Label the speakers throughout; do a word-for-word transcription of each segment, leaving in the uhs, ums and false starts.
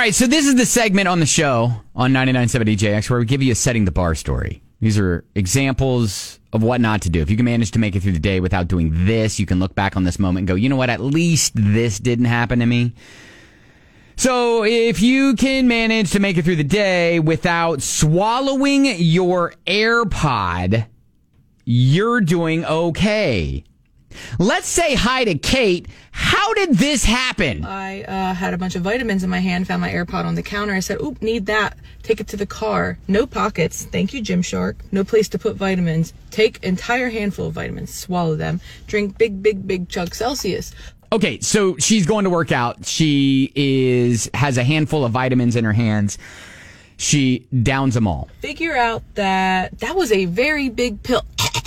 Speaker 1: right, so this is the segment on the show on ninety-nine point seven D J X where we give you a setting the bar story. These are examples of what not to do. If you can manage to make it through the day without doing this, you can look back on this moment and go, you know what, at least this didn't happen to me. So if you can manage to make it through the day without swallowing your AirPod, you're doing okay. Let's say hi to Kate. How did this happen?
Speaker 2: I uh, had a bunch of vitamins in my hand, found my AirPod on the counter. I said, oop, need that. Take it to the car. No pockets. Thank you, Gymshark. No place to put vitamins. Take entire handful of vitamins. Swallow them. Drink big, big, big chug Celsius.
Speaker 1: Okay, so she's going to work out. She is has a handful of vitamins in her hands. She downs them all.
Speaker 2: Figure out that that was a very big pill.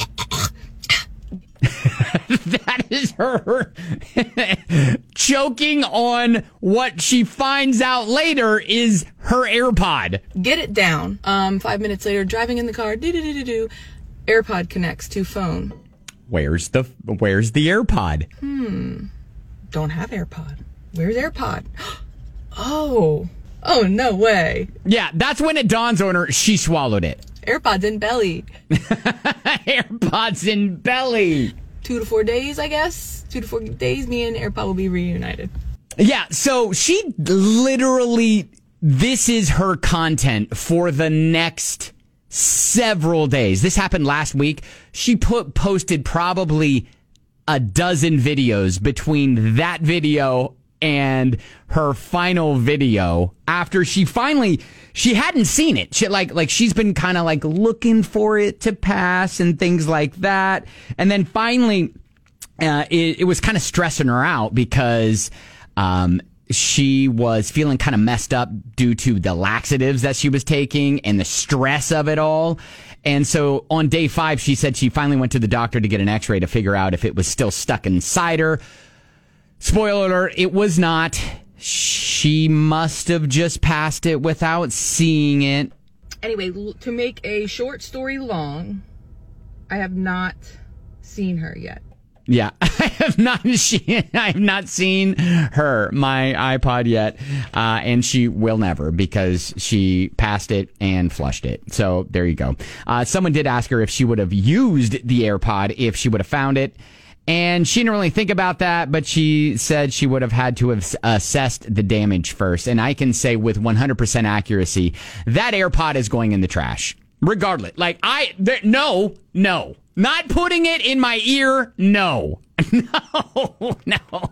Speaker 1: That is her choking on what she finds out later is her AirPod.
Speaker 2: Get it down. Um, five minutes later, driving in the car, do-do-do-do-do, AirPod connects to phone.
Speaker 1: Where's the Where's the AirPod?
Speaker 2: Hmm. Don't have AirPod. Where's AirPod? Oh. Oh, no way.
Speaker 1: Yeah, that's when it dawns on her she swallowed it.
Speaker 2: AirPods in belly.
Speaker 1: AirPods in belly.
Speaker 2: Two to four days, I guess. Two to four days, me and AirPod will be reunited.
Speaker 1: Yeah, so she literally, this is her content for the next several days. This happened last week. She put posted probably a dozen videos between that video and her final video after she finally, she hadn't seen it. She like, like she's been kind of like looking for it to pass and things like that. And then finally, uh, it, it was kind of stressing her out because, um, she was feeling kind of messed up due to the laxatives that she was taking and the stress of it all. And so on day five, she said she finally went to the doctor to get an x-ray to figure out if it was still stuck inside her. Spoiler alert, it was not. She must have just passed it without seeing it.
Speaker 2: Anyway, to make a short story long, I have not seen her yet.
Speaker 1: Yeah, I have not. She, I have not seen her, my iPod yet, uh, and she will never because she passed it and flushed it. So there you go. Uh, someone did ask her if she would have used the AirPod if she would have found it. And she didn't really think about that, but she said she would have had to have assessed the damage first. And I can say with one hundred percent accuracy, that AirPod is going in the trash. Regardless. Like, I, there, no, no. Not putting it in my ear, no. No, no.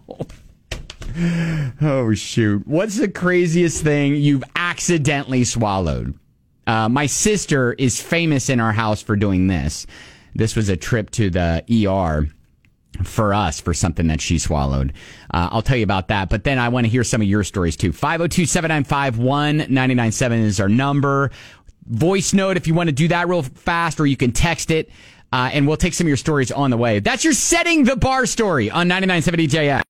Speaker 1: Oh, shoot. What's the craziest thing you've accidentally swallowed? Uh, my sister is famous in our house for doing this. This was a trip to the E R for us for something that she swallowed. Uh, I'll tell you about that. But then I want to hear some of your stories too. five oh two, seven nine five, one nine nine seven is our number. Voice note if you want to do that real fast, or you can text it. Uh, and we'll take some of your stories on the way. That's your Setting the Bar story on ninety-nine point seven D J X.